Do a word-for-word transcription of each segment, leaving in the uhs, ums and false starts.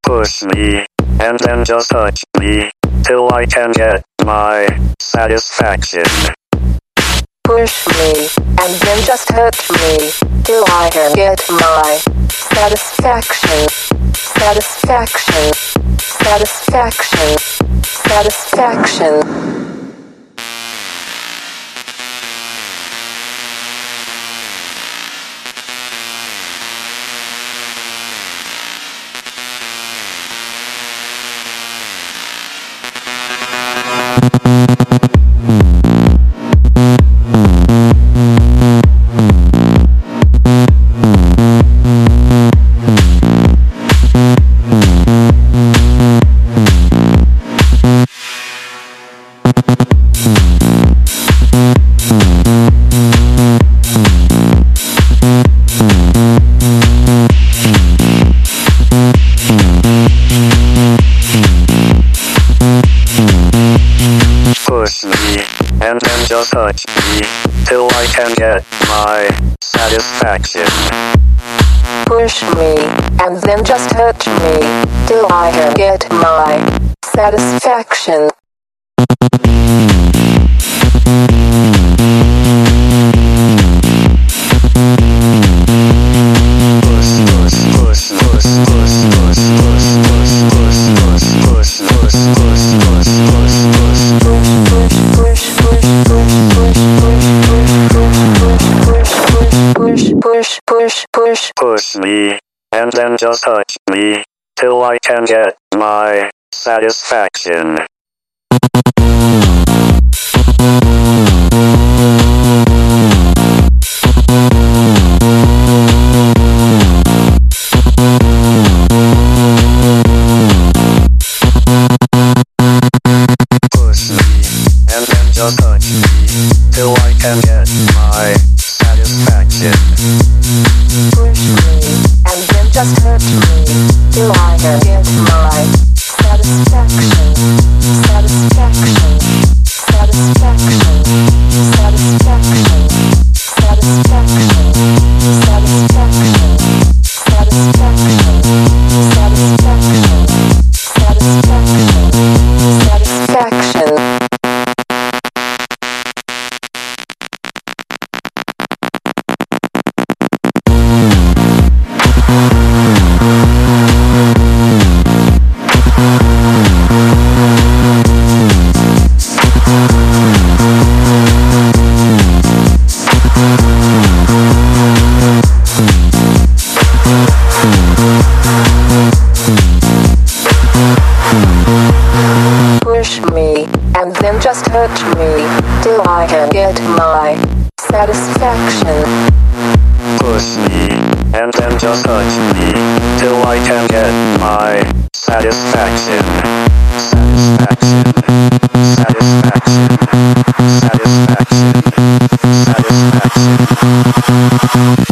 Push me, and then just touch me, till I can get my satisfaction. Push me, and then just touch me, till I can get my satisfaction. Satisfaction. Satisfaction. Satisfaction. Push me, and then just touch me, till I can get my satisfaction. Push me, and then just touch me, till I can get my satisfaction. Push, push, push. Push me, and then just touch me, till I can get my satisfaction. Push me, and then just touch me, till I can get my satisfaction. Push me, and then just touch me, till I can get my satisfaction. Satisfaction. Satisfaction. Satisfaction. Satisfaction. Satisfaction. Satisfaction. Satisfaction. Satisfaction. Satisfaction. Push me, and then just touch me, till I can get my satisfaction. Push me, and then just touch me, till I can get my satisfaction. Satisfaction. Satisfaction. Satisfaction. Satisfaction.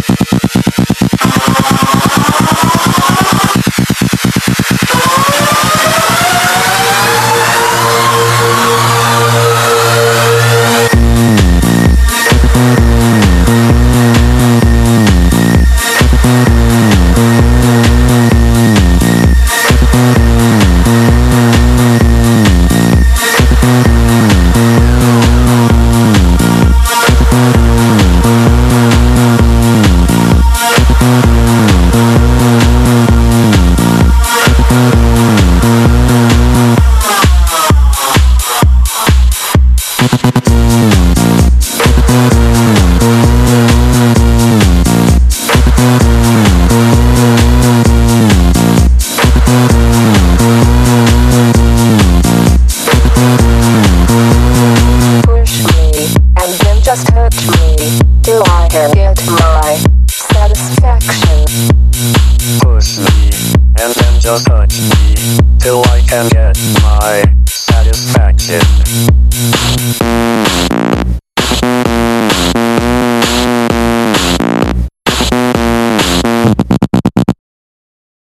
Just touch me, till I can get my satisfaction. Push me, and then just touch me, till I can get my